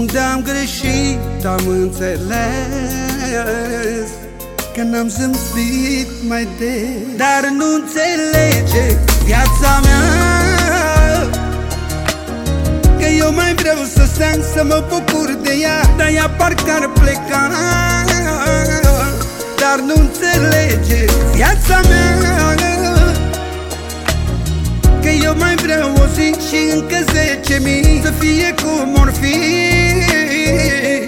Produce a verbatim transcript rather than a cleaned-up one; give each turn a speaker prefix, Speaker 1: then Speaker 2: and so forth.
Speaker 1: Unde am greșit am înțeles că n-am zâmbit mai des. Dar nu înțelege viața mea că eu mai vreau să stai, să mă bucur de ea, dar ea parcă ar pleca. Dar nu înțelege viața mea că eu mai vreau o zi și încă zece mii să fie cum or fi.